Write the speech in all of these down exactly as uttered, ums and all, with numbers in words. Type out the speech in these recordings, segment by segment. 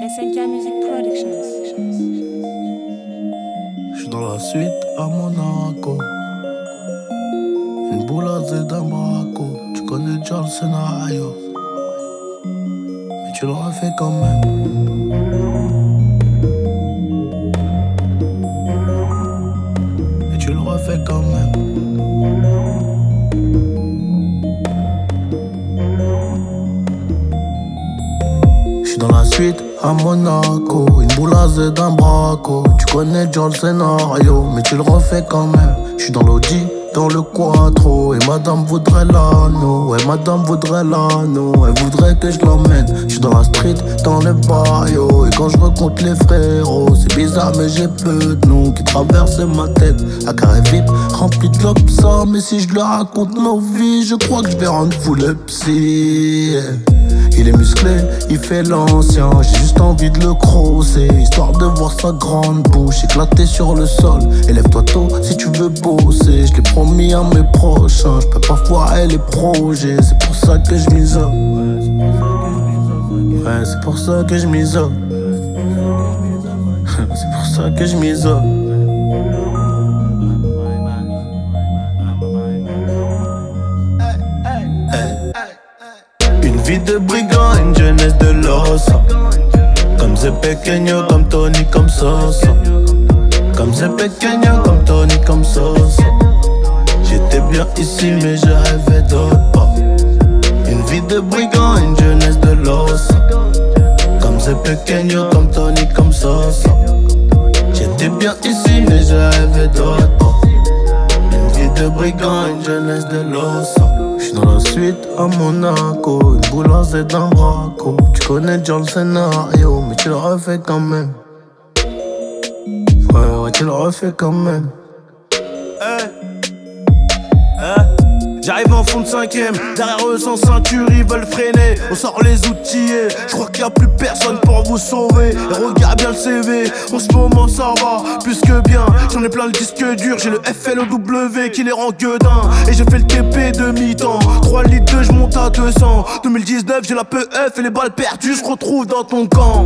S N K Music Productions. J'suis dans la suite à Monaco. Une boule à Z d'un braco. Tu connais déjà le scénario, mais tu le refais quand même. Et tu le refais quand même. J'suis dans la suite à Monaco. Une boule à Z d'un braco. Tu connais déjà le scénario, mais tu le refais quand même. J'suis dans l'Audi, dans le quattro. Et madame voudrait l'anneau. Ouais, madame voudrait l'anneau. Elle voudrait que je l'emmène. J'suis dans la street, dans le barrio. Et quand je recompte les frérots, c'est bizarre mais j'ai peu de noms qui traversent ma tête. À carré V I P, rempli de l'obsa. Mais si je leur raconte nos vies, je crois que je vais rendre fou le psy. Il est musclé, il fait l'ancien. J'ai juste envie de le crosser, histoire de voir sa grande bouche éclater sur le sol. Élève-toi tôt si tu veux bosser. Je l'ai promis à mes prochains. Je peux pas foirer les projets. C'est pour ça que je m'isole. Ouais, c'est pour ça que je m'isole. C'est pour ça que je m'isole. Une vie de brigand, une jeunesse de l'os. Comme c'est pequeño, comme Tony, comme Sosa. Comme c'est pequeño, comme Tony, comme Sosa. J'étais bien ici mais je rêvais d'autre part. Une vie de brigand, une jeunesse de l'os. Comme c'est pequeño, comme Tony, comme Sosa. J'étais bien ici mais je rêvais d'autre part. Une vie de brigand, une jeunesse de l'os. J'suis dans la suite à Monaco. Une boule à Z d'un braco. Tu connais déjà le scénario, mais tu le refais quand même. Ouais, ouais, tu le refais quand même. Hey. Hey. J'arrive en fond de cinquième, derrière eux sans ceinture, ils veulent freiner. On sort les outillés, je crois qu'il y a plus personne pour vous sauver. Et regarde bien le C V, en ce moment ça va plus que bien. J'en ai plein le disque dur, j'ai le F L O W qui les rend gueudins. Et j'ai fait le T P de mi-temps, trois litres de je monte à deux cents. deux mille dix-neuf j'ai la P F et les balles perdues se retrouvent dans ton camp.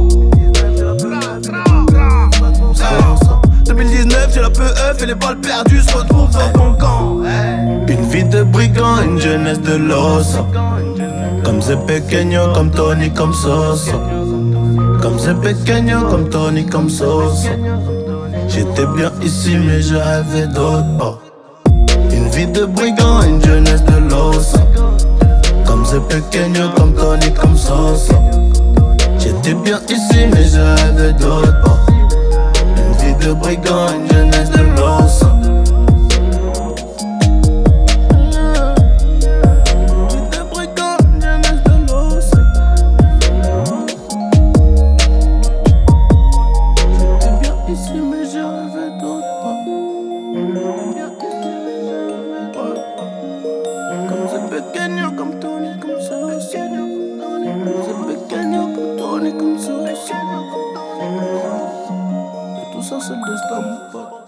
deux mille dix-neuf j'ai la P F et les balles perdues se retrouvent dans ton camp. Une vie de brigand, une jeunesse de l'os. Comme c'est pequeño, comme Tony, comme Sosa. Comme c'est pequeño, comme Tony, comme Sosa. J'étais bien ici mais je rêvais d'autre part. Une vie de brigand, une jeunesse de l'os. Comme c'est pequeño, comme Tony, comme Sosa. J'étais bien ici mais je rêvais d'autre part. Une vie de brigand, une jeunesse de l'os. Comme c'est pequeño, comme Tony, comme ça. C'est pequeño, comme Tony, comme ça. Et tout ça, c'est le destin, mon pote.